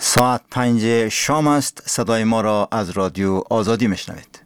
ساعت 5 شام است. صدای ما را از رادیو آزادی میشنوید.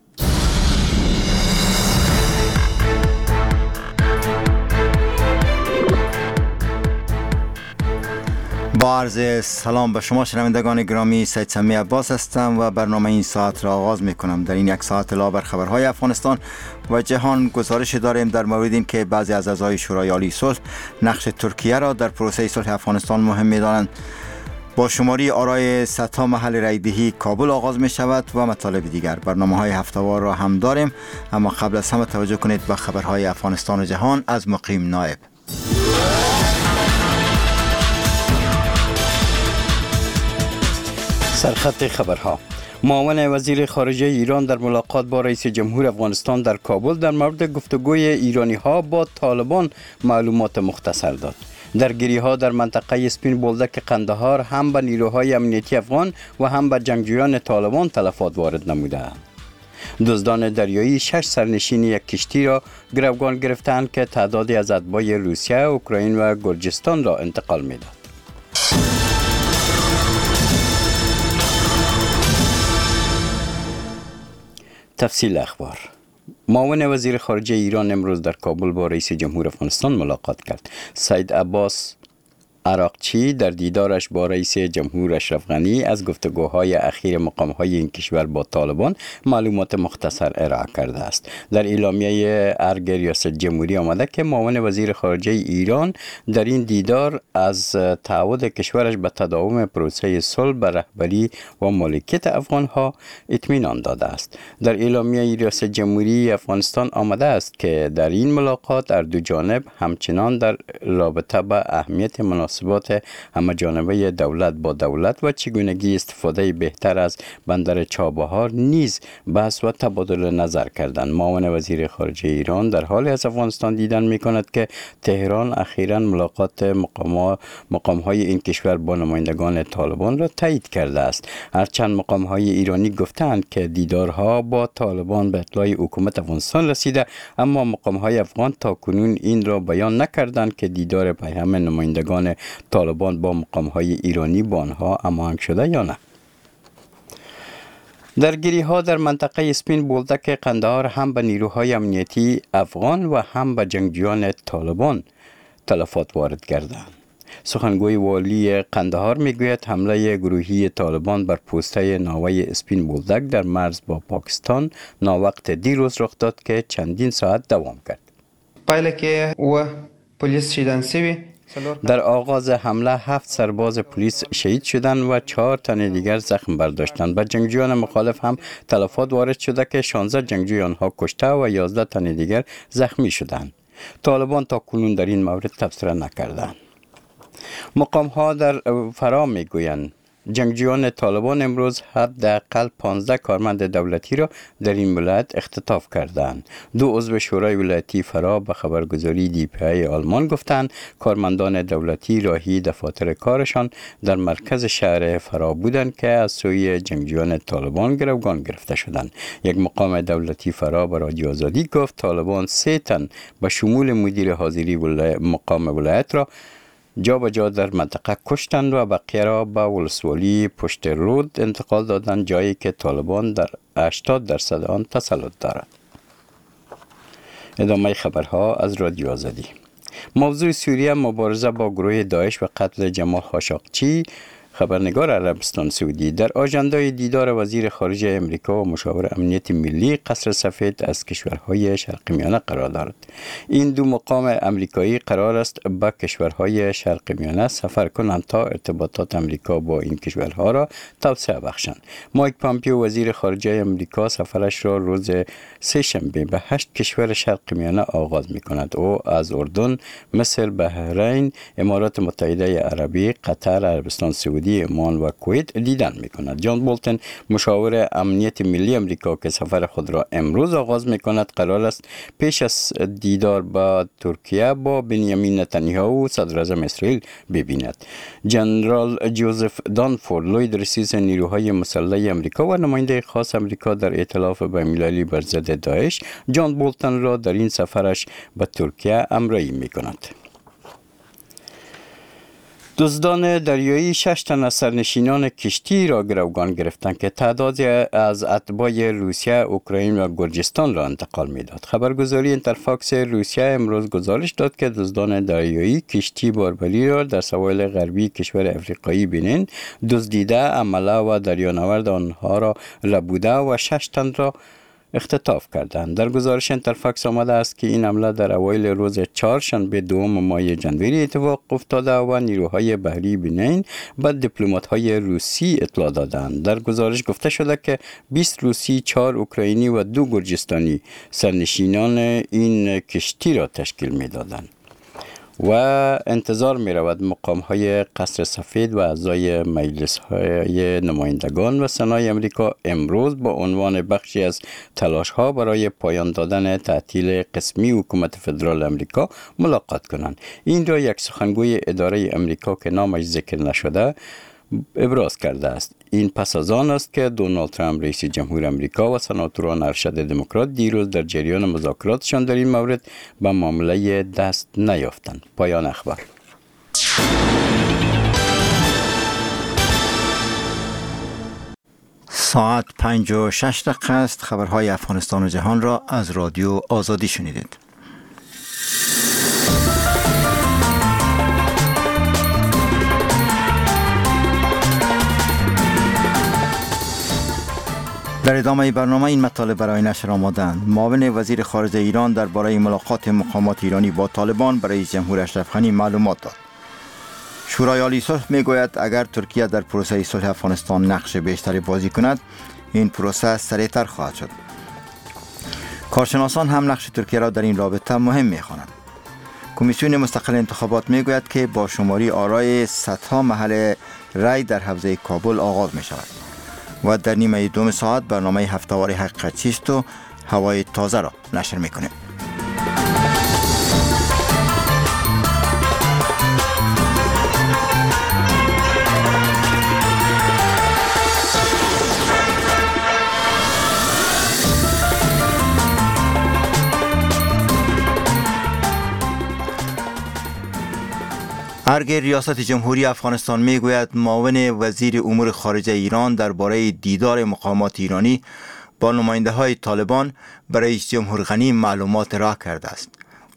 با عرض سلام به شما شنوندگان گرامی، سید سمی عباس هستم و برنامه این ساعت را آغاز میکنم. در این یک ساعت اطلاع بر خبرهای افغانستان و جهان گزارش داریم در مورد این که بعضی از اعضای شورای عالی صلح نقش ترکیه را در پروسه صلح افغانستان مهم می‌دانند. با شماری آرای صدها محل رایدهی کابل آغاز می شود و مطالب دیگر. برنامه‌های هفته‌وار را هم داریم، اما قبل از همه توجه کنید به خبرهای افغانستان و جهان از مقیم نایب. سرخط خبرها: معاون وزیر خارجه ایران در ملاقات با رئیس جمهور افغانستان در کابل در مورد گفتگوی ایرانی‌ها با طالبان معلومات مختصر داد. درگیری‌ها در منطقه اسپین بولدک قندهار هم به نیروهای امنیتی افغان و هم به جنگجویان طالبان تلفات وارد نموده‌اند. دزدان دریایی 6 سرنشین یک کشتی را گروگان گرفتند که تعدادی از اتباع روسیه، اوکراین و گرجستان را انتقال می‌داد. تفصیل اخبار: معاون وزیر خارجه ایران امروز در کابل با رئیس جمهور افغانستان ملاقات کرد. سید عباس عراقچی در دیدارش با رئیس جمهور اشرف غنی از گفتگوهای اخیر مقام‌های این کشور با طالبان معلومات مختصر ارائه کرده است. در اعلامیه ارگ ریاست جمهوری آمده که معاون وزیر خارجه ایران در این دیدار از تعهد کشورش به تداوم پروسه صلح به رهبری و مالکیت افغان‌ها اطمینان داده است. در اعلامیه ریاست جمهوری افغانستان آمده است که در این ملاقات هر دو جانب همچنان در رابطه به اهمیت مناسبات همه جانبه دولت با دولت و چگونگی استفاده بهتر از بندر چابهار نیز بحث و تبادل نظر کردند. معاون وزیر خارجه ایران در حالی از افغانستان دیدن می‌کند که تهران اخیراً ملاقات مقام‌های این کشور با نمایندگان طالبان را تایید کرده است. هرچند مقام‌های ایرانی گفتند که دیدارها با طالبان به اطلاع حکومت افغانستان رسیده، اما مقام‌های افغان تاکنون این را بیان نکردند که دیدار پیام نمایندگان طالبان با مقام‌های ایرانی با آنها هماهنگ شده یا نه. درگیری‌ها در منطقه اسپین بولدک قندهار هم به نیروهای امنیتی افغان و هم به جنگجویان طالبان تلفات وارد کردند. سخنگوی والی قندهار میگوید حمله گروهی طالبان بر پوسته ناوه اسپین بولدک در مرز با پاکستان ناوقت دیروز رخ داد که چندین ساعت دوام کرد. پایله و پلیس شیدن سوی در آغاز حمله 7 سرباز پلیس شهید شدند و 4 تن دیگر زخم برداشتند. به جنگجویان مخالف هم تلفات وارد شده که 16 جنگجوی آنها کشته و 11 تن دیگر زخمی شدند. طالبان تا کنون در این مورد تبصره نکردند. مقام‌ها در فرا میگویند جنگجویان طالبان امروز حداقل 15 کارمند دولتی را در این ولایت اختطاف کردند. 2 عضو شورای ولایتی فرا به خبرگزاری دی.پی.ای آلمان گفتند کارمندان دولتی راهی دفاتر کارشان در مرکز شهر فرا بودند که از سوی جنگجویان طالبان گروگان گرفته شدند. یک مقام دولتی فرا به رادیو آزادی گفت طالبان 3 تن به شمول مدیر حاضری مقام ولایت را جا به جا در منطقه کشتند و بقیه را به ولسوالی پشت رود انتقال دادند، جایی که طالبان در 80% آن تسلط دارد. ادامه خبرها از رادیو آزادی. موضوع سوریه مبارزه با گروه داعش و قتل جمال خاشقچی. خبرنگار عربستان سعودی در آژاندای دیدار وزیر خارجه امریکا و مشاور امنیت ملی قصر سفید از کشورهای شرق میانه قرار دارد. این دو مقام امریکایی قرار است به کشورهای شرق میانه سفر کنند تا ارتباطات امریکا با این کشورها را توسعه بخشند. مایک پامپیو وزیر خارجه امریکا سفرش را روز سه‌شنبه به 8 کشور شرق میانه آغاز می‌کند. او از اردن، مصر، بحرین، امارات متحده عربی، قطر، عربستان سعودی، عمان و کویت دیدن می‌کند. جان بولتن مشاور امنیت ملی امریکا که سفر خود را امروز آغاز می‌کند قرار است پیش از دیدار با ترکیه با بنیامین نتانیاهو صدر اعظم اسرائیل ببیند. جنرال جوزف دانفورد لوید رئیس نیروهای مسلح امریکا و نماینده خاص امریکا در ائتلاف بین‌المللی بر ضد داعش جان بولتن را در این سفرش به ترکیه همراهی می‌کند. دزدان دریایی 6 تن از سرنشینان کشتی را گروگان گرفتند که تعدادی از اتباع روسیه، اوکراین و گرجستان را انتقال میداد. خبرگزاری اینترفاکس روسیه امروز گزارش داد که دزدان دریایی کشتی باربری را در سواحل غربی کشور افریقایی بنین دزدیده، عمله و دریانورد آنها را ربوده و 6 تن را اختطاف کردند. در گزارش اینترفاکس آمده است که این حمله در اوایل روز چهارشنبه دوم ماه ژانویه اتفاق افتاده و نیروهای بحری بنین به دیپلمات‌های روسی اطلاع دادند. در گزارش گفته شده که 20 روسی، 4 اوکراینی و 2 گرجستانی سرنشینان این کشتی را تشکیل می‌دادند. و انتظار می رود مقام های قصر سفید و اعضای مجلس های نمایندگان و سنای امریکا امروز با عنوان بخشی از تلاش ها برای پایان دادن تعطیل قسمی حکومت فدرال امریکا ملاقات کنند. این را یک سخنگوی اداره امریکا که نامش ذکر نشده ابراز کرده است. این پس از آن است که دونالد ترامپ رئیس جمهور امریکا و سناتوران ارشد دموکرات دیروز در جریان مذاکراتشان در این مورد به معامله دست نیافتند. پایان اخبار. ساعت 5:06 است. خبرهای افغانستان و جهان را از رادیو آزادی شنیدید. در ادامه برنامه این مطالب برای نشر آمدند. معاون وزیر خارجه ایران درباره ملاقات مقامات ایرانی با طالبان برای رئیس جمهور اشرف غنی معلومات داد. شورای عالی صلح میگوید اگر ترکیه در پروسه صلح افغانستان نقش بیشتری بازی کند، این پروسه سریعتر خواهد شد. کارشناسان هم نقش ترکیه را در این رابطه مهم می‌خوانند. کمیسیون مستقل انتخابات میگوید که با شماری آرای صدها محل رای در حوزه کابل آغاز می‌شود. و در نیمه دوم ساعت برنامه هفته‌وار حقیقت چیست و هوای تازه را نشر میکنیم. ارگ ریاست جمهوری افغانستان میگوید معاون وزیر امور خارجه ایران درباره دیدار مقامات ایرانی با نماینده های طالبان برای رئیس جمهور غنی معلومات ارائه کرده است.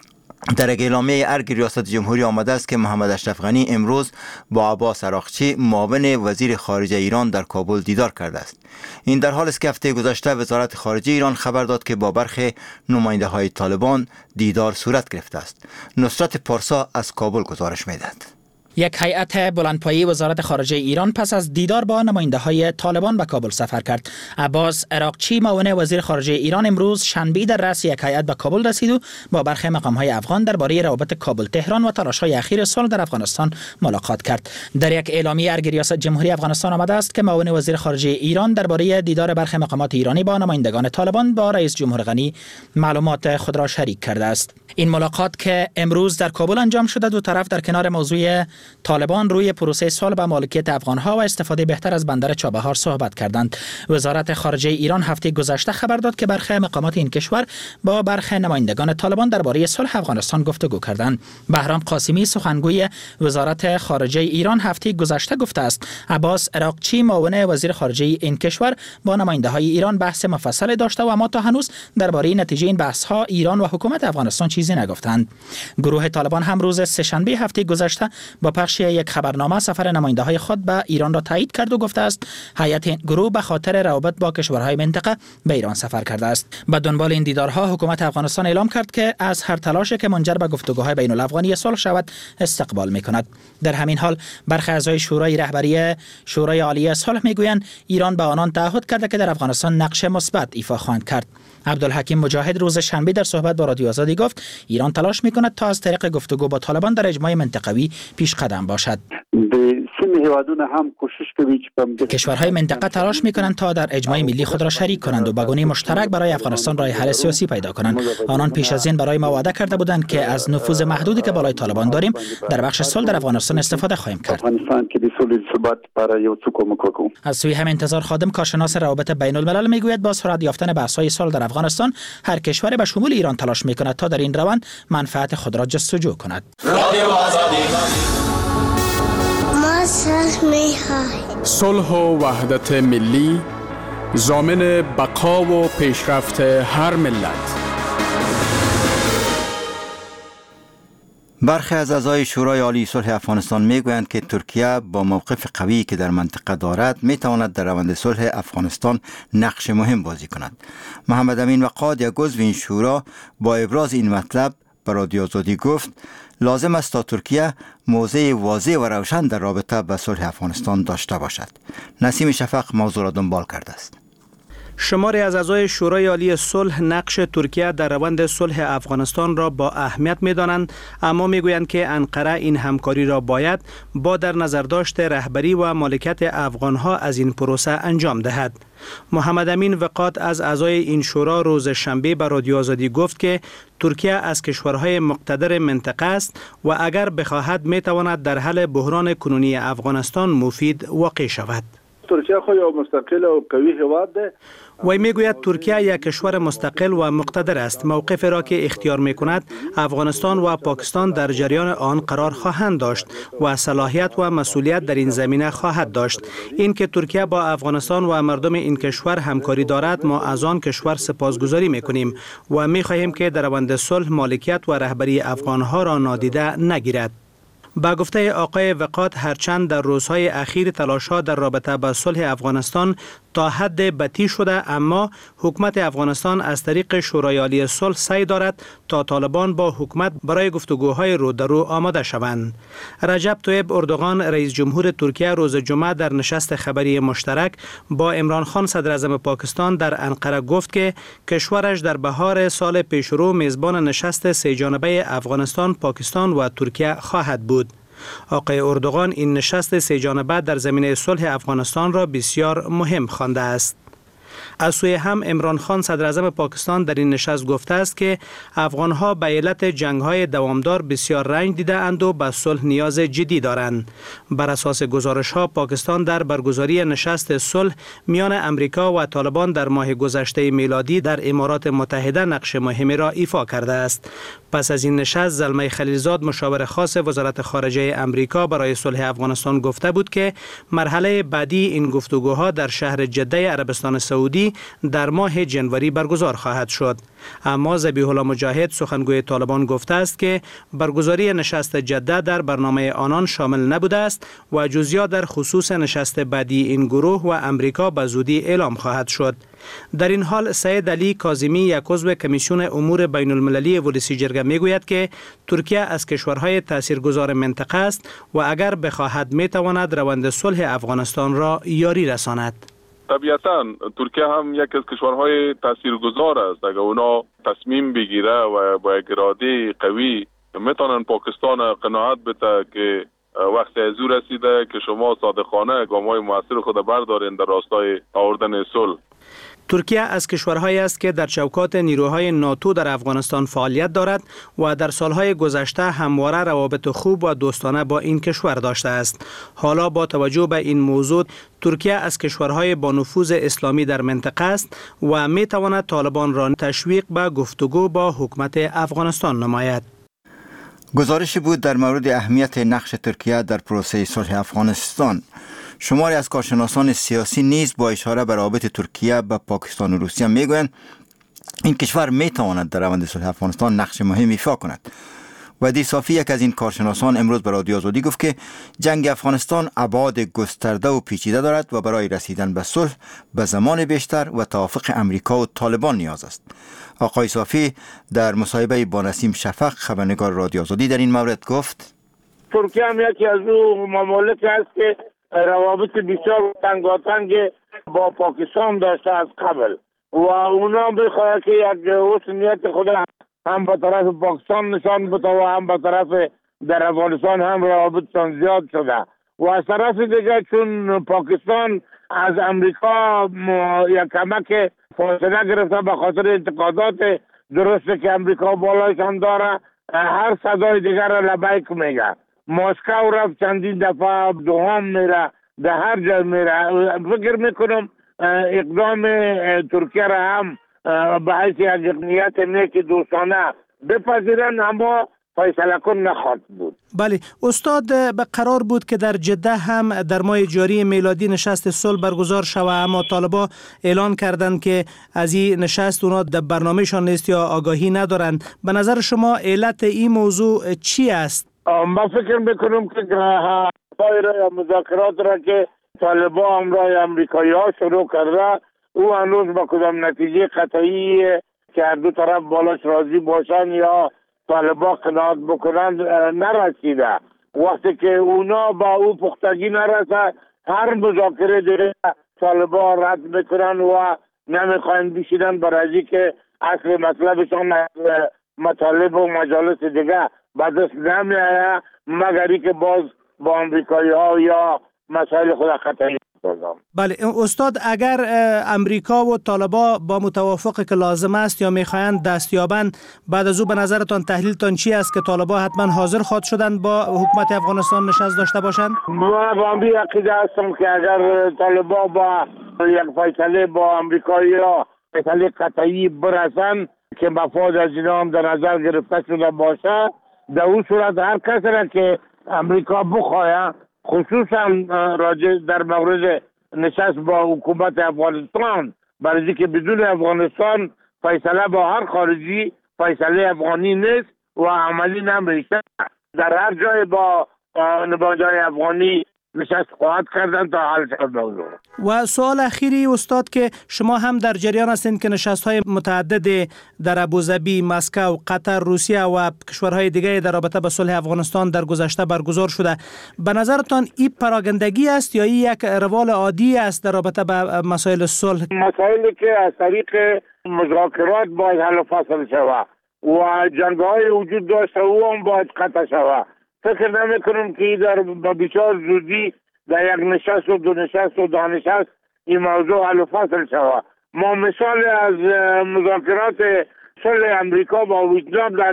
در اعلامیه ارگ ریاست جمهوری آمده است که محمد اشرف غنی امروز با عباس عراقچی معاون وزیر خارجه ایران در کابل دیدار کرده است. این در حالی است که هفته گذشته وزارت خارجه ایران خبر داد که با برخی نماینده های طالبان دیدار صورت گرفته است. نصرت پارسا از کابل گزارش می‌دهد. یک هیئت بلندپایه وزارت خارجه ایران پس از دیدار با نماینده های طالبان به کابل سفر کرد. عباس عراقچی معاون وزیر خارجه ایران امروز شنبه در رأس یک هیئت به کابل رسید و با برخی مقام های افغان درباره روابط کابل تهران و تلاش های اخیر صلح در افغانستان ملاقات کرد. در یک اعلامیه ارگ ریاست جمهوری افغانستان آمده است که معاون وزیر خارجه ایران درباره دیدار برخی مقامات ایرانی با نمایندگان طالبان با رئیس جمهور غنی معلومات خود را شریک کرده است. این ملاقات که امروز در کابل انجام شده، دو طرف در کنار موضوع طالبان روی پروسه صلح به مالکیت افغانها و استفاده بهتر از بندر چابهار صحبت کردند. وزارت خارجه ایران هفته گذشته خبر داد که برخی مقامات این کشور با برخی نمایندگان طالبان درباره صلح افغانستان گفتگو کردند. بهرام قاسمی سخنگوی وزارت خارجه ایران هفته گذشته گفته است عباس عراقچی معاون وزیر خارجه این کشور با نماینده های ایران بحث مفصل داشته و اما تا هنوز درباره نتیجه این بحث ها ایران و حکومت افغانستان چیزی نگفتند. گروه طالبان هم روز سه‌شنبه هفته گذشته با پخش یک خبرنامه سفر نماینده های خود به ایران را تایید کرد و گفته است هیئت گروه به خاطر روابط با کشورهای منطقه به ایران سفر کرده است. به دنبال این دیدارها حکومت افغانستان اعلام کرد که از هر تلاشی که منجر به گفتگوهای بین الافغانی صلح شود استقبال می‌کند. در همین حال برخی اعضای شورای رهبری شورای عالی صلح میگویند ایران به آنان تعهد کرده که در افغانستان نقش مثبت ایفا خواهند کرد. عبدالحکیم مجاهد روز شنبه در صحبت با رادیو آزادی گفت ایران تلاش می‌کند تا از طریق گفتگو با طالبان در اجماع منطقوی پیش قدم باشد. کشورهای منطقه تلاش می‌کنند تا در اجماع ملی خود را شریک کنند و به گونه مشترک برای افغانستان راه حل سیاسی پیدا کنند. آنان پیش از این برای ما وعده کرده بودند که از نفوذ محدودی که بالای طالبان داریم در بخش صلح در افغانستان استفاده خواهیم کرد. از سوی هم انتظار خادم کارشناس روابط بین الملل میگوید با سرعت یافتن بحث‌های صلح در افغانستان هر کشوری به شمول ایران تلاش می‌کند تا در این روند منفعت خود را جستجو کند. صلح و وحدت ملی ضامن بقا و پیشرفت هر ملت. برخی از اعضای شورای عالی صلح افغانستان میگویند که ترکیه با موقف قوی که در منطقه دارد میتواند در روند صلح افغانستان نقش مهم بازی کند. محمد امین وقاد، یک عضو این شورا، با ابراز این مطلب به رادیو آزادی گفت لازم است تا ترکیه موضع واضح و روشن در رابطه با صلح افغانستان داشته باشد. نسیم شفق موضوع را دنبال کرده است. شماری از اعضای شورای عالی صلح نقش ترکیه در روند صلح افغانستان را با اهمیت می‌دانند، اما می‌گویند که انقره این همکاری را باید با در نظر داشت رهبری و مالکیت افغان‌ها از این پروسه انجام دهد. محمد امین وقاد از اعضای این شورا روز شنبه به رادیو آزادی گفت که ترکیه از کشورهای مقتدر منطقه است و اگر بخواهد می‌تواند در حل بحران کنونی افغانستان مفید واقع شود. ترکیه خو یو مستقل و قوی هیواد ده. وی میگوید ترکیه یک کشور مستقل و مقتدر است. موقف را که اختیار می کند افغانستان و پاکستان در جریان آن قرار خواهند داشت و صلاحیت و مسئولیت در این زمینه خواهد داشت. این که ترکیه با افغانستان و مردم این کشور همکاری دارد، ما از آن کشور سپاسگزاری می کنیم و می خواهیم که در روند صلح مالکیت و رهبری افغانها را نادیده نگیرد. با گفته آقای وقاد، هرچند در روزهای اخیر تلاش‌ها در رابطه با صلح افغانستان تا حد بدی شده، اما حکومت افغانستان از طریق شورای عالی صلح سعی دارد تا طالبان با حکومت برای گفتگوهای رو در رو آماده شوند. رجب طیب اردوغان رئیس جمهور ترکیه روز جمعه در نشست خبری مشترک با عمران خان صدر اعظم پاکستان در انقره گفت که کشورش در بهار سال پیشرو میزبان نشست سه جانبه افغانستان، پاکستان و ترکیه خواهد بود. آقای اردوغان این نشست سه جانبه در زمینه صلح افغانستان را بسیار مهم خوانده است. از سوی هم عمران خان صدر اعظم پاکستان در این نشست گفته است که افغانها به علت جنگ‌های دوامدار بسیار رنج دیده اند و به صلح نیاز جدی دارند. بر اساس گزارش‌ها پاکستان در برگزاری نشست صلح میان امریکا و طالبان در ماه گذشته میلادی در امارات متحده نقش مهمی را ایفا کرده است. پس از این نشست زلمه خلیلزاد مشاور خاص وزارت خارجه امریکا برای صلح افغانستان گفته بود که مرحله بعدی این گفتگوها در شهر جده عربستان سعودی در ماه جنوری برگزار خواهد شد. اما ذبیح الله مجاهد سخنگوی طالبان گفته است که برگزاری نشست جده در برنامه آنان شامل نبوده است و جزئیات در خصوص نشست بعدی این گروه و امریکا به زودی اعلام خواهد شد. در این حال سید علی کاظمی، یک عضو کمیسیون امور بین المللی ولسی جرگه میگوید که ترکیه از کشورهای تاثیرگذار منطقه است و اگر بخواهد میتواند روند صلح افغانستان را یاری رساند. طبیعتاً ترکیه هم یک از کشورهای تاثیرگذار است. اگر اونا تصمیم بگیره و با اراده قوی میتونن پاکستان قناعت بده که وقت از او رسیده که شما صادقانه گام‌های موثر خود بردارین در راستای آوردن صلح. ترکیه از کشورهایی است که در چوکات نیروهای ناتو در افغانستان فعالیت دارد و در سالهای گذشته همواره روابط خوب و دوستانه با این کشور داشته است. حالا با توجه به این موضوع ترکیه از کشورهای با نفوذ اسلامی در منطقه است و می تواند طالبان را تشویق به گفتگو با حکومت افغانستان نماید. گزارشی بود در مورد اهمیت نقش ترکیه در پروسه صلح افغانستان. شماری از کارشناسان سیاسی نیز با اشاره به روابط ترکیه با پاکستان و روسیه میگویند این کشور میتواند در روند صلح افغانستان نقش مهم ایفا کند. ودی صافی، یک از این کارشناسان، امروز به رادیو آزادی گفت که جنگ افغانستان ابعاد گسترده و پیچیده دارد و برای رسیدن به صلح به زمان بیشتر و توافق امریکا و طالبان نیاز است. آقای صافی در مصاحبه با نسیم شفق خبرنگار رادیو آزادی در این مورد گفت ترکیه هم یکی از اون ممالک است که روابط بسیار تنگاتنگ با پاکستان داشته از قبل و اونا بخواهد که یک حسنیت خود هم به طرف پاکستان نشان بده و هم به طرف در افغانستان هم روابطشان زیاد شده و از طرف دیگه چون پاکستان از امریکا یک کمک فاصله گرفته به خاطر انتقادات درسته که امریکا بالایشان داره، هر صدای دیگر را لبیک میگه. مسکو رفت چندین دفعه، دوام میره، در هر جای میره. فکر میکنم اقدام ترکیه را هم به حیث یک نیت نیک دوستانه بپذیرن، اما فیصله کن نخواهد بود. بله استاد، به قرار بود که در جده هم در ماه جاری میلادی نشست صلح برگزار شود، اما طالبان اعلان کردند که از این نشست اونا در برنامهشان نیست یا آگاهی ندارند. به نظر شما علت این موضوع چی است؟ من فکر میکنم که یا مذاکرات را که طالبان همراه امریکایی ها شروع کرده او هنوز با کدام نتیجه قطعی که هر دو طرف بالاش راضی باشن یا طالبان قناعت بکنند نرسیده. وقتی که اونا با او پختگی نرسه هر مذاکره دیگه طالبان رد میکنن و نمیخواین بشیدن برای که اصل مطلبشان مطالب و مجالس دیگه به دست نمیآید مگری که باز با امریکایی ها یا مسائل خود خطایی بازم. بله استاد، اگر امریکا و طالبان با موافقه که لازم است یا میخواین دستیابند، بعد از او به نظرتان تحلیلتان چی است که طالبان حتما حاضر خواهد شدند با حکومت افغانستان نشست داشته باشند؟ من با این عقیده هستم که اگر طالبان با یک فیصله با امریکایی ها فیصله قطعی برسن که مفاد از اینا هم در نظر گرفته شده باشه، در اون صورت هر کس را که امریکا بخواهد خصوصا راجع در مورد نشست با حکومت افغانستان، برای که بدون افغانستان فیصله با هر خارجی فیصله افغانی نیست و عملی نمیشه. در هر جای با نمایندگان افغانی نشست خواهد کردن تا حل شود موضوع. و سوال اخیری استاد که شما هم در جریان هستین که نشست‌های متعدد در ابوظبی، مسکو، قطر، روسیه و کشورهای دیگه در رابطه با صلح افغانستان در گذشته برگزار شده. به نظرتان این پراگندگی است یا این یک روال عادی است در رابطه با مسائل صلح؟ مسائلی که از طریق مذاکرات باید حل و فصل شود و جنگ‌های وجود داشته او هم باید قطع شود. فکر نمی‌کنم که در بسیار زودی در یک نشست و دو نشست و دانشست این موضوع حل و فصل شود. ما مثال از مذاکرات صلح امریکا با ویتنام در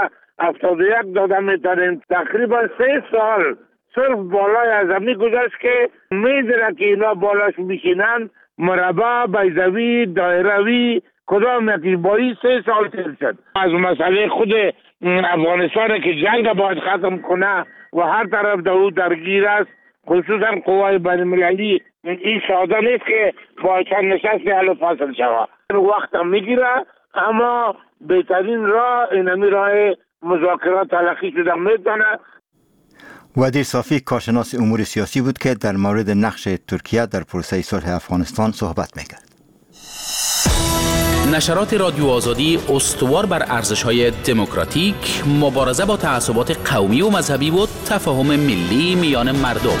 1971 داده می‌تونیم. تقریبا 3 سال صرف بالای از همین گذشت که می‌دونه که اینا بالاش میشینن مربع، بیضوی، دایروی کدام یکی با این 3 سال تیر شد. از مسئله خود افغانستان که جنگ باید ختم کنه و هر طرف در او درگیر است، خصوصا قوای بین‌المللی، این ساده نیست که با چند نشست حل و فصل شود. وقت هم میگیره، اما بهترین راه اینمی راه مذاکرات تلقی شده میتونه. ودیر صافی کارشناس امور سیاسی بود که در مورد نقش ترکیه در پروسه صلح افغانستان صحبت میکرد. نشرات رادیو آزادی استوار بر ارزش‌های دموکراتیک، مبارزه با تعصبات قومی و مذهبی و تفاهم ملی میان مردم.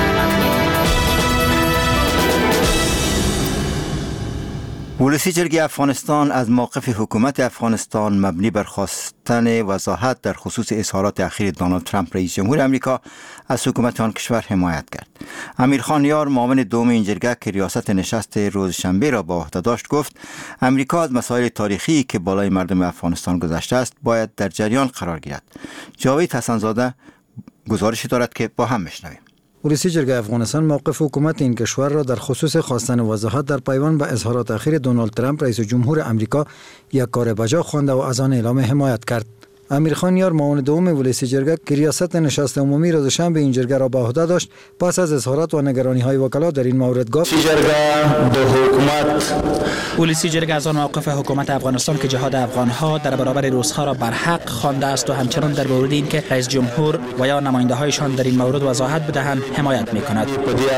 ولسی جرگه افغانستان از موقف حکومت افغانستان مبنی بر خواستن وضاحت در خصوص اظهارات اخیر دونالد ترامپ رئیس جمهور امریکا از حکومت آن کشور حمایت کرد. امیرخان یار معاون دوم این جرگه که ریاست نشست روز شنبه را با عهده داشت گفت امریکا از مسائل تاریخی که بالای مردم افغانستان گذشته است باید در جریان قرار گیرد. جاوید حسن‌زاده گزارش دارد که با هم بشنویم. ولسی جرگه افغانستان موقف حکومت این کشور را در خصوص خواستن وضاحت در پیوند به اظهارات اخیر دونالد ترامپ رئیس جمهور امریکا یک کار بجا خوانده و از آن اعلام حمایت کرد. امیرخان یار معاون دوم ولسی جرگه که ریاست نشست عمومی روز شنبه این جرگه را به عهده داشت پس از اظهارات و نگرانی‌های وکلا در این مورد گفت ولسی جرگه از آن موقف حکومت افغانستان که جهاد افغانها در برابر روس‌ها را برحق خوانده است و همچنان در مورد این که رئیس جمهور و یا نماینده‌هایشان در این مورد وضاحت بدهند حمایت می‌کند.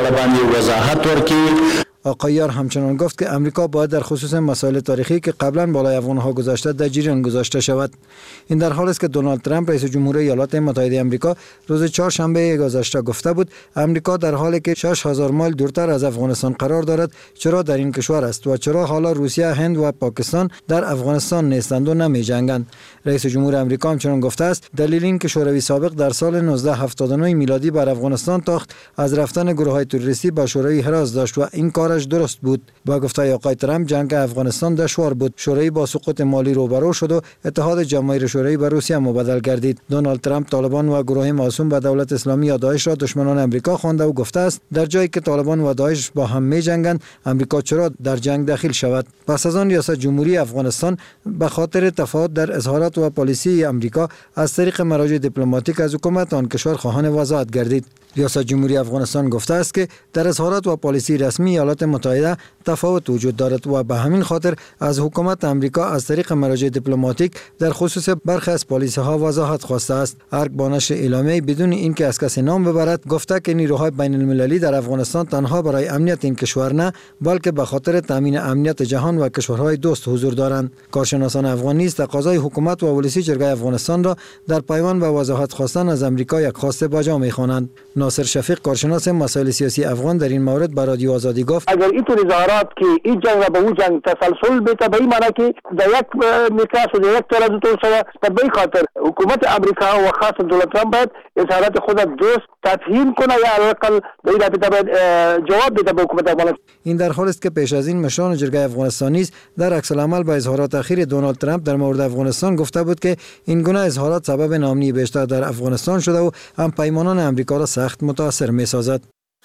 آقای یار همچنان گفت که امریکا باید در خصوص مسائل تاریخی که قبلا بالای افغانها گذشته در جریان گذاشته شود. این در حالی است که دونالد ترامپ رئیس جمهور ایالات متحده آمریکا روز چهارشنبه گذشته گفته بود امریکا در حالی که 6000 مایل دورتر از افغانستان قرار دارد چرا در این کشور است و چرا حالا روسیه، هند و پاکستان در افغانستان نیستند و نمی جنگند. رئیس جمهور آمریکا همچنان گفته است دلیل این که شوروی سابق در سال 1979 میلادی بر افغانستان تاخت از رفتن گروه‌های تروریستی با شوروی حراس داشت و این کار کارش درست بود. با گفته آقای ترامپ جنگ افغانستان دشوار بود. شوروی با سقوط مالی روبرو شد و اتحاد جماهیر شوروی به روسیه مبادله گردید. دونالد ترامپ طالبان و گروه معصوم به دولت اسلامی یا داعش را دشمنان امریکا خوانده و گفته است در جایی که طالبان و داعش با هم می‌جنگند، امریکا چرا در جنگ داخل شود؟ پس از آن ریاست جمهوری افغانستان به خاطر تفاوت در اظهارات و پالیسی امریکا از طریق مراجع دیپلماتیک از حکومت آن کشور خواهان وضاحت گردید. ریاست جمهوری افغانستان گفته است که در اظهارات و پالیسی رسمی ایالات متحده تفاوت وجود دارد و به همین خاطر از حکومت امریکا از طریق مراجع دیپلماتیک در خصوص برخی از پالیسی ها وضاحت خواسته است. ارگ با نشر اعلامیه بدون اینکه از کسی نام ببرد گفته که نیروهای بین المللی در افغانستان تنها برای امنیت این کشور نه، بلکه به خاطر تامین امنیت جهان و کشورهای دوست حضور دارند. کارشناسان افغان نیز تقاضای حکومت و ولسی جرگه افغانستان را در پیوند به وضاحت خواستن از امریکا یک خواسته باجا می‌خوانند. ناصر شفیق کارشناس مسائل سیاسی افغان در این مورد به رادیو آزادی گفت اگر این اظهارات که این جنگ به اون جنگ تسلسل بده به این معنی که در یک میکاس و در یک ترازو تو شده، به این خاطر حکومت امریکا و خاص دولت ترامپ باید اظهارات خود درست تفهیم کنه یا حداقل به این رابطه جواب بده به حکومت افغانستان. این در حالی است که پیش از این مشران جرگه افغانستانی در عکس العمل به اظهارات اخیر دونالد ترامپ در مورد افغانستان گفته بود که این گونه اظهارات سبب ناامنی بیشتر در افغانستان شده و هم پیمانان امریکا را سخت متاثر می‌سازد.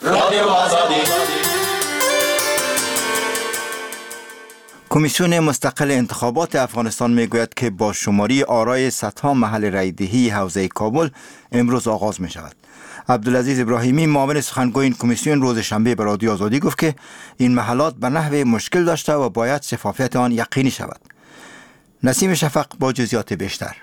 کمیسیون مستقل انتخابات افغانستان میگوید که با شماری آرای صدها محل رایدهی حوزه کابل امروز آغاز می شود. عبدالعزیز ابراهیمی معاون سخنگوی این کمیسیون روز شنبه به رادیو آزادی گفت که این محلات به نحو مشکل داشته و باید شفافیت آن یقینی شود. نسیم شفق با جزئیات بیشتر.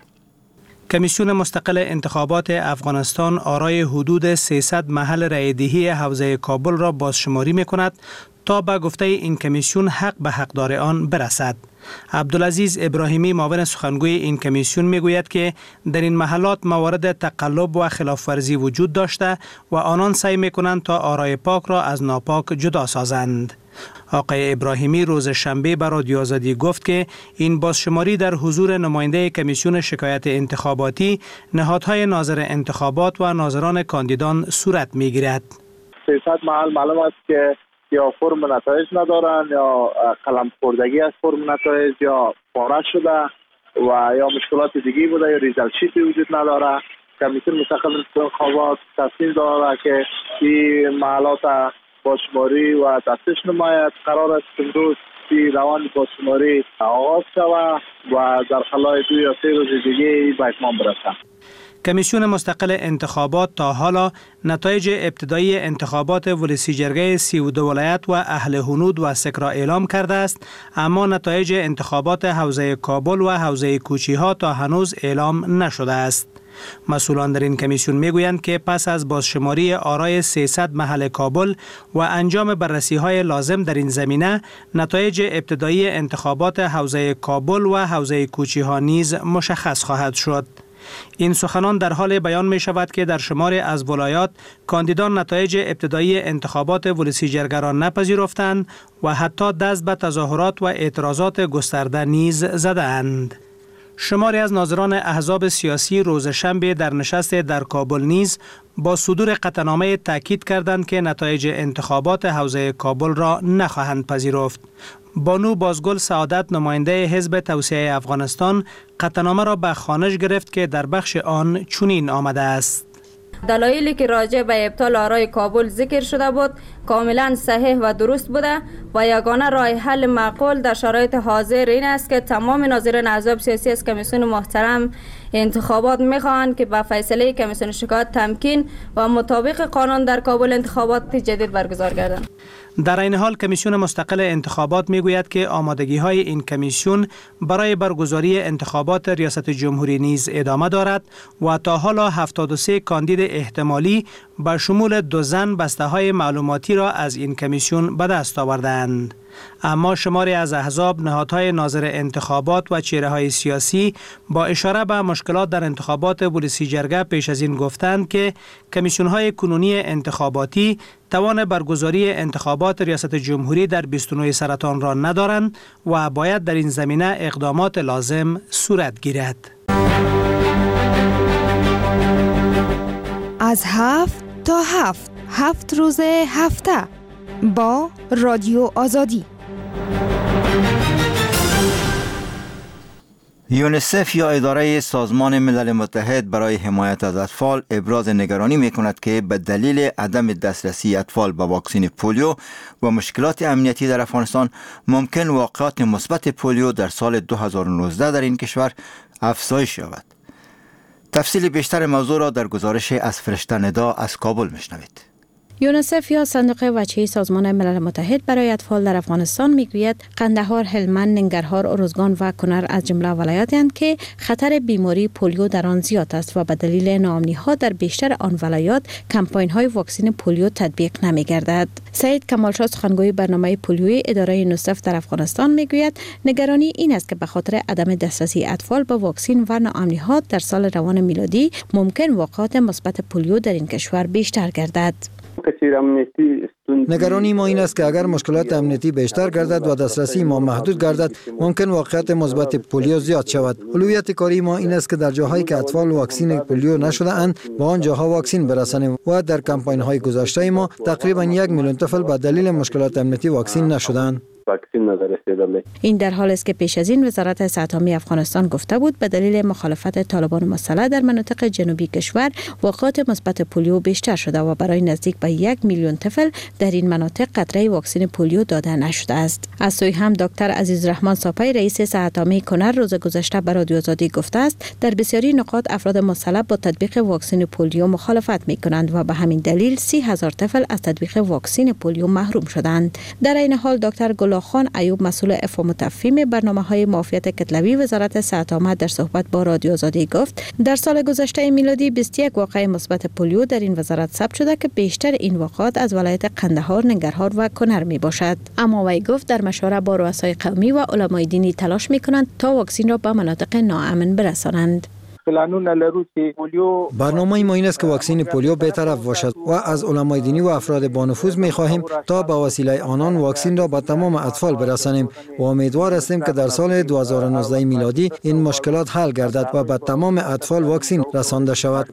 کمیسیون مستقل انتخابات افغانستان آرای حدود 300 محل رایدهی حوزه کابل را بازشماری می‌کند تا به گفته این کمیسیون حق به حقدار آن برسد. عبدالعزیز ابراهیمی معاون سخنگوی این کمیسیون میگوید که در این محلات موارد تقلب و خلاف‌ورزی وجود داشته و آنان سعی می‌کنند تا آرای پاک را از ناپاک جدا سازند. آقای ابراهیمی روز شنبه به رادیو آزادی گفت که این بازشماری در حضور نماینده کمیسیون شکایت انتخاباتی، نهادهای ناظر انتخابات و ناظران کاندیدان صورت می‌گیرد. 300 محل معلوم است که یا فرم نتایج ندارن یا قلم خوردگی از فرم نتایج یا پاره شده و یا مشکلات دیگی بوده یا ریزالت شیتی وجود نداره. کمیسیون مستقل انتخابات تصمیم داره که این محلات بازشماری و تفتیش نماید. قرار است امروز روند بازشماری آغاز شود و در خلال 2 یا 3 روز دیگه به اتمام برسد. کمیسیون مستقل انتخابات تا حالا نتایج ابتدایی انتخابات ولسی جرگه 32 ولایت و اهل هنود و سکرا اعلام کرده است، اما نتایج انتخابات حوزه کابل و حوزه کوچی‌ها تا هنوز اعلام نشده است. مسئولان در این کمیسیون میگویند که پس از بازشماری آرای 300 محل کابل و انجام بررسی‌های لازم در این زمینه، نتایج ابتدایی انتخابات حوزه کابل و حوزه کوچی‌ها نیز مشخص خواهد شد. این سخنان در حال بیان می شود که در شماری از ولایات کاندیدان نتایج ابتدایی انتخابات ولسی جرگه را نپذیرفتند و حتی دست به تظاهرات و اعتراضات گسترده نیز زدند. شماری از ناظران احزاب سیاسی روز شنبه در نشست در کابل نیز با صدور قطعنامه تاکید کردند که نتایج انتخابات حوزه کابل را نخواهند پذیرفت. بانو بازگل سعادت نماینده حزب توسعه افغانستان قطعنامه را به خوانش گرفت که در بخش آن چنین آمده است: دلایلی که راجع به ابطال آرای کابل ذکر شده بود کاملا صحیح و درست بوده و یگانه راه حل معقول در شرایط حاضر این است که تمام ناظرین احزاب سیاسی از کمیسیون محترم انتخابات میخواهند که به فیصله کمیسیون شکایت تمکین و مطابق قانون در کابل انتخابات جدید برگزار گردند. در این حال کمیسیون مستقل انتخابات میگوید که آمادگی‌های این کمیسیون برای برگزاری انتخابات ریاست جمهوری نیز ادامه دارد و تا حالا 73 کاندید احتمالی به شمول 2 زن بسته‌های معلوماتی را از این کمیسیون به دست آوردند. اما شماری از احزاب، نهادهای ناظر انتخابات و چهره‌های سیاسی با اشاره به مشکلات در انتخابات ولسی جرگه پیش از این گفتند که کمیسیون‌های کنونی انتخاباتی توان برگزاری انتخابات ریاست جمهوری در 29 سرطان را ندارند و باید در این زمینه اقدامات لازم صورت گیرد. از 7 تا 7 روز هفته با رادیو آزادی. یونیسف یا اداره سازمان ملل متحد برای حمایت از اطفال ابراز نگرانی می کند که به دلیل عدم دسترسی اطفال به واکسن پولیو و مشکلات امنیتی در افغانستان ممکن واقعات مثبت پولیو در سال 2019 در این کشور افزایش یابد. تفصیل بیشتر موضوع را در گزارش از فرشته ندا از کابل میشنوید. یونیسف یا صندوق وجهی سازمان ملل متحد برای اطفال در افغانستان میگوید قندهار، هلمند، ننگرهار، ارزگان و کنر از جمله ولایاتند که خطر بیماری پولیو در آن زیاد است و به دلیل ناامنی‌ها در بیشتر آن ولایات کمپاین‌های واکسن پولیو تطبیق نمی‌گردد. سعید کمالشاه سخنگوی برنامه پولیوی اداره یونیسف در افغانستان میگوید نگرانی این است که به خاطر عدم دسترسی اطفال به واکسن و ناامنی‌ها در سال روان میلادی ممکن واقعات مثبت پولیو در این کشور بیشتر گردد. نگرانی ما این است که اگر مشکلات امنیتی بیشتر گردد و دسترسی ما محدود گردد ممکن واقعیت مثبت پولیو زیاد شود. اولویت کاری ما این است که در جاهایی که اطفال واکسن پولیو نشده اند به آن جاها واکسن برسانیم و در کمپاین های گذشته ما تقریبا 1 میلیون طفل به دلیل مشکلات امنیتی واکسن نشدند. این در حالی است که پیش از این وزارت صحت عامه افغانستان گفته بود به دلیل مخالفت طالبان مسلح در مناطق جنوبی کشور واقعات مثبت پولیو بیشتر شده و برای نزدیک به 1 میلیون طفل در این مناطق قطره واکسن پولیو داده نشده است. از سوی هم دکتر عزیزرحمان ساپای رئیس صحت عامه کنر روز گذشته به رادیو آزادی گفته است در بسیاری نقاط افراد مسلح با تطبیق واکسن پولیو مخالفت می‌کنند و به همین دلیل 30,000 طفل از تطبیق واکسن پولیو محروم شدند. در این حال دکتر خان ایوب مسئول افاق و تفهیم برنامه‌های معافیت کتلوی وزارت صحت عامه در صحبت با رادیو آزادی گفت در سال گذشته میلادی 21 واقعه مثبت پولیو در این وزارت ثبت شده که بیشتر این واقعات از ولایت قندهار، ننگرهار و کنر می باشد. اما وی گفت در مشوره با رؤسای قومی و علمای دینی تلاش می کنند تا واکسن را به مناطق ناامن برسانند. برنامه ما این است که واکسن پولیو بی‌طرف باشد و از علمای دینی و افراد با نفوذ می‌خواهیم تا به وسیله آنان واکسن را به تمام اطفال برسانیم و امیدوار هستیم که در سال 2019 میلادی این مشکلات حل گردد و به تمام اطفال واکسن رسانده شود.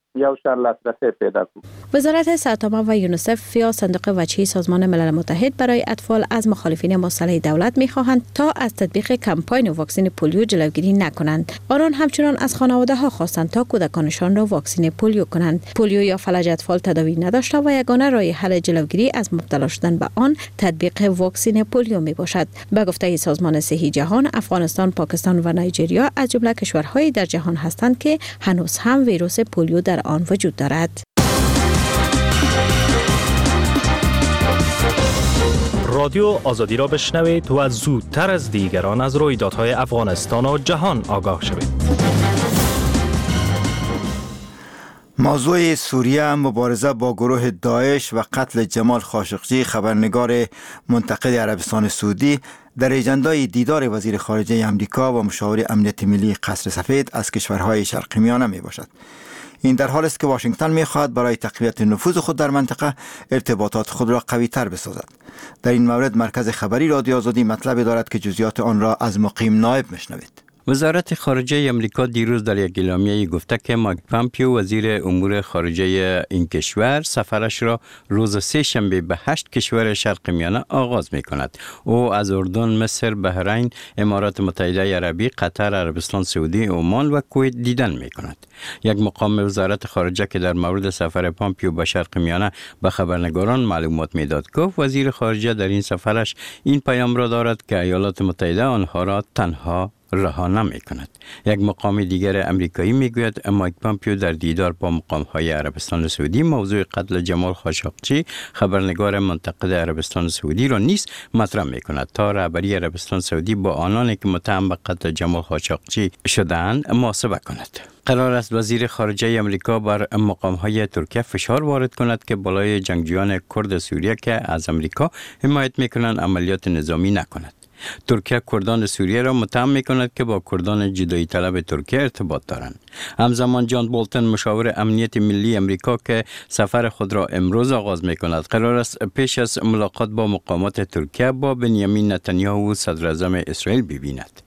وزارت صحت عامه و یونیسف یا صندوق وجهی سازمان ملل متحد برای اطفال از مخالفین مسلح دولت می‌خواهند تا از تطبیق کمپاین واکسن پولیو جلوگیری نکنند. آنان همچنان از خانواده‌ها خواستند تا کودکانشان را واکسن پولیو کنند. پولیو یا فلج اطفال تداوی نداشته و یگانه راه حل جلوگیری از مبتلا شدن به آن تطبیق واکسن پولیو میباشد. به گفته سازمان صحی جهان، افغانستان، پاکستان و نایجریا از جمله کشورهایی در جهان هستند که هنوز هم ویروس پولیو در آن وجود دارد. رادیو آزادی را بشنوید و زودتر از دیگران از رویدادهای افغانستان و جهان آگاه شوید. موضوع سوریه، مبارزه با گروه داعش و قتل جمال خاشقجی، خبرنگار منتقد عربستان سعودی، در اجندای دیدار وزیر خارجه امریکا و مشاور امنیت ملی قصر سفید از کشورهای شرق میانه می باشد. این در حالی است که واشنگتن می‌خواهد برای تقویت نفوذ خود در منطقه ارتباطات خود را قوی‌تر بسازد. در این مورد مرکز خبری رادیو آزادی مطلب دارد که جزئیات آن را از مقیم نایب میشنوید. وزارت خارجه امریکا دیروز در یک اعلامیه گفته که مایک پامپیو وزیر امور خارجه این کشور سفرش را روز سه‌شنبه به 8 کشور شرق میانه آغاز می کند. او از اردن، مصر، بحرین، امارات متحده عربی، قطر، عربستان سعودی، عمان و کویت دیدن می کند. یک مقام وزارت خارجه که در مورد سفر پامپیو به شرق میانه به خبرنگاران معلومات میداد گفت وزیر خارجه در این سفرش این پیام را دارد که ایالات متحده آنها را تنها رها نمی کند. یک مقام دیگر امریکایی میگوید مایک پامپیو در دیدار با مقام‌های عربستان سعودی موضوع قتل جمال خاشقجی خبرنگار منتقد عربستان سعودی را نیز مطرح می کند تا رهبری عربستان سعودی با آنانی که متهم به قتل جمال خاشقجی شده‌اند محاسبه کند. قرار است وزیر خارجه امریکا بر مقام‌های ترکیه فشار وارد کند که بالای جنگجویان کرد سوریه که از امریکا حمایت می‌کنند عملیات نظامی نکند. ترکیه کردان سوریه را متهم می‌کند که با کردان جدایی طلب ترکیه ارتباط دارند. همزمان جان بولتن مشاور امنیت ملی امریکا که سفر خود را امروز آغاز می‌کند قرار است پیش از ملاقات با مقامات ترکیه با بنیامین نتانیاهو صدر اعظم اسرائیل ببیند.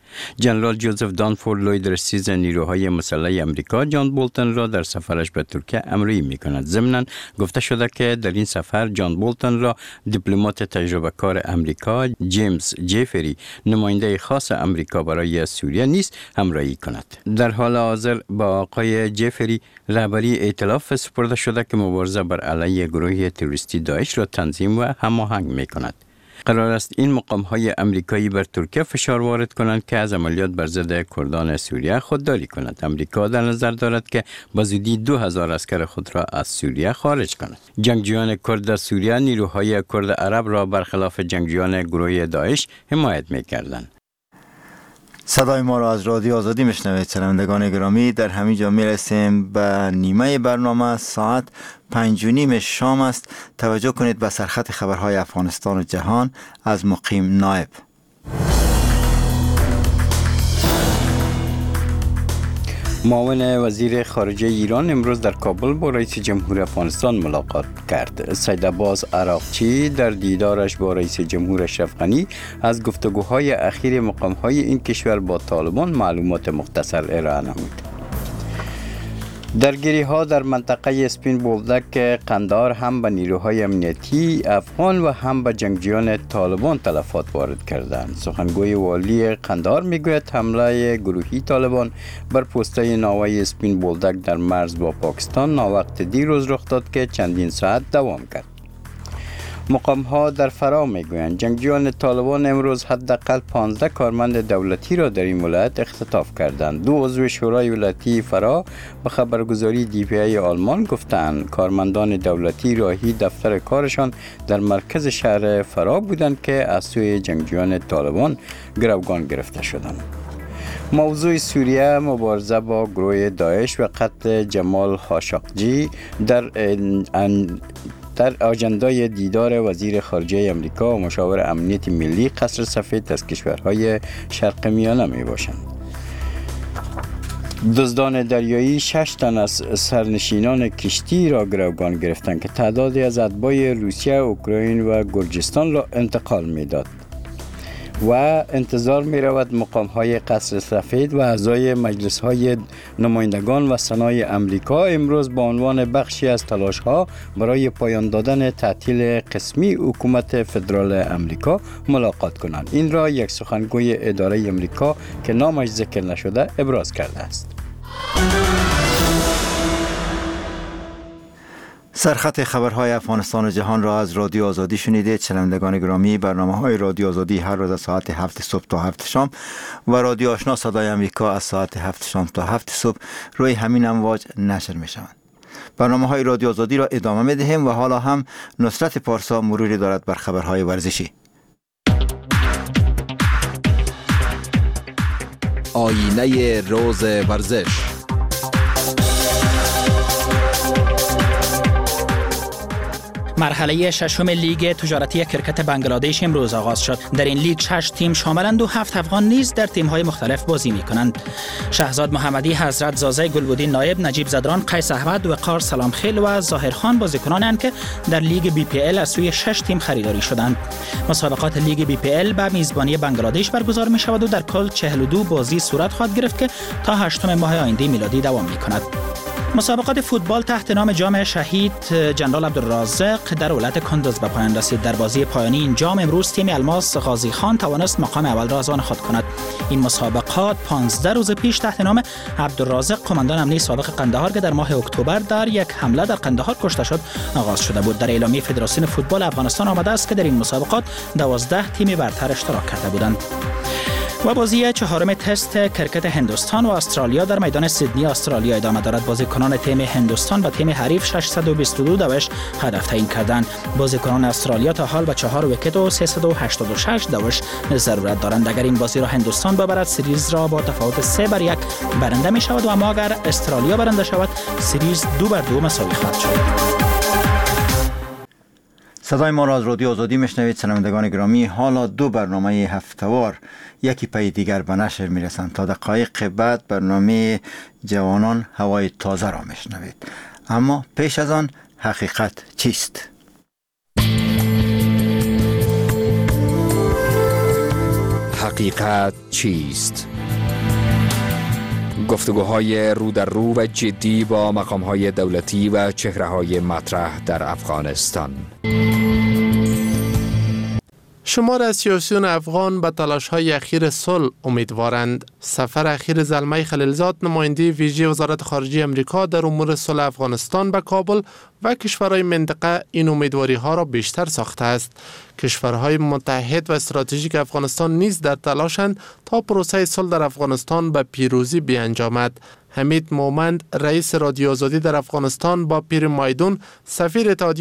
جنرال جوزف دانفورد لوی درسیز نیروهای مسلح امریکا جان بولتن را در سفرش به ترکیه امری می‌کند. ضمناً گفته شده که در این سفر جان بولتن را دیپلمات تجربه کار امریکا جیمز جیفری نماینده خاص امریکا برای سوریه نیز همراهی کند. در حال حاضر با آقای جیفری رهبری ائتلاف سپرده شده که مبارزه بر علیه گروه تروریستی داعش را تنظیم و هماهنگ می‌کند. قرار است این مقام‌های امریکایی بر ترکیه فشار وارد کنند که از عملیات بر ضد کردان سوریه خودداری کند. امریکا در نظر دارد که به زودی 2000 عسکر خود را از سوریه خارج کند. جنگجویان کرد در سوریه نیروهای کرد عرب را برخلاف جنگجویان گروه داعش حمایت می‌کردند. صدای ما را از رادیو آزادی میشنوید. شنوندگان گرامی، در همین جا میرسیم به نیمه برنامه. ساعت 5:30 شام است. توجه کنید به سرخط خبرهای افغانستان و جهان از مقیم نایب. معاون وزیر خارجه ایران امروز در کابل با رئیس جمهور افغانستان ملاقات کرد. سید عباس عراقچی در دیدارش با رئیس جمهور اشرف غنی از گفتگوهای اخیر مقام‌های این کشور با طالبان معلومات مختصر ارائه نمود. درگیری‌ها در منطقه اسپین بولدک قندهار هم به نیروهای امنیتی افغان و هم به جنگجویان طالبان تلفات وارد کردند. سخنگوی والی قندهار میگوید حمله گروهی طالبان بر پوسته ناوه اسپین بولدک در مرز با پاکستان ناوقت دیروز رخ داد که چندین ساعت دوام کرد. مقام‌ها در فرا میگویند جنگجویان طالبان امروز حداقل 15 کارمند دولتی را در این ولایت اختطاف کردند. 2 عضو شورای ولایتی فرا به خبرگزاری DPA آلمان گفتند کارمندان دولتی راهی دفتر کارشان در مرکز شهر فرا بودند که از سوی جنگجویان طالبان گروگان گرفته شدند. موضوع سوریه مبارزه با گروه داعش و قتل جمال خاشقجی در آجندای دیدار وزیر خارجه امریکا و مشاور امنیت ملی قصر سفید از کشورهای شرق میانه می باشند. دزدان دریایی 6 تن از سرنشینان کشتی را گروگان گرفتند که تعدادی از اتباع روسیه، اوکراین و گرجستان را انتقال میداد و انتظار می رود مقام های قصر سفید و اعضای مجلس های نمایندگان و سنای امریکا امروز با عنوان بخشی از تلاش ها برای پایان دادن تعطیل قسمی حکومت فدرال امریکا ملاقات کنند. این را یک سخنگوی اداره امریکا که نامش ذکر نشده ابراز کرده است. سرخط خبرهای افغانستان و جهان را از رادیو آزادی شنیدید. شنوندگان گرامی، برنامه‌های رادیو آزادی هر روز از ساعت 7 صبح تا 7 شام و رادیو آشنا صدای امریکا از ساعت 7 شام تا 7 صبح روی همین امواج نشر می‌شوند. برنامه‌های رادیو آزادی را ادامه می‌دهیم و حالا هم نصرت پارسا مروری دارد بر خبرهای ورزشی. آینه روز ورزش. مرحله ششم لیگ تجارتی کرکت بنگلادش امروز آغاز شد. در این لیگ 6 تیم شاملند و 7 افغان نیز در تیم‌های مختلف بازی می‌کنند. شهزاد محمدی، حضرت زازه گلبودین نایب، نجیب زدران، قیس احمد، وقار سلامخیل و ظاهرخان بازیکنانند که در لیگ BPL از سوی 6 تیم خریداری شدند. مسابقات لیگ BPL به میزبانی بنگلادش برگزار می‌شود و در کل 42 بازی صورت خواهد گرفت که تا 8 ماه آینده میلادی دوام می‌کند. مسابقات فوتبال تحت نام جام شهید جنرال عبدالرازق در ولایت کندز به پایان رسید. در بازی پایانی این جام امروز تیم الماس غازی خان توانست مقام اول را از آن خود کند. این مسابقات 15 روز پیش تحت نام عبدالرازق قماندان امنیه سابق قندهار که در ماه اکتبر در یک حمله در قندهار کشته شد آغاز شده بود. در اعلامیه فدراسیون فوتبال افغانستان آمده است که در این مسابقات 12 تیم برتر اشتراک کرده بودند. و بازی چهارم تست کرکت هندوستان و استرالیا در میدان سیدنی استرالیا ادامه دارد. بازیکنان تیم هندوستان و تیم حریف 622 دوش هدف تعیین کردند. بازیکنان استرالیا تا حال به 4 ویکت و 386 دوش ضرورت دارند. اگر این بازی را هندوستان ببرد سریز را با تفاوت 3-1 برنده می شود و اما اگر استرالیا برنده شود سریز 2-2 مساوی خواهد شد. صدای ما را از رادیو آزادی میشنوید. شنوندگان گرامی، حالا 2 برنامه هفته‌وار یکی پای دیگر به نشر میرسند. تا دقایق بعد برنامه جوانان هوای تازه را میشنوید. اما پیش از آن حقیقت چیست؟ حقیقت چیست؟ گفتگوهای رو در رو و جدی با مقامهای دولتی و چهره‌های مطرح در افغانستان. شمار از سیاسیون افغان به تلاش‌های اخیر صلح امیدوارند. سفر اخیر زلمه خلیلزاد، نماینده ویژه وزارت خارجه امریکا در امور صلح افغانستان به کابل و کشورهای منطقه این امیدواری‌ها را بیشتر ساخته است. کشورهای متحد و استراتژیک افغانستان نیز در تلاشند تا پروسه صلح در افغانستان به پیروزی بیانجامد. حمید مومند، رئیس رادیو آزادی در افغانستان، با پیر مایدون، سفیر اتحادیه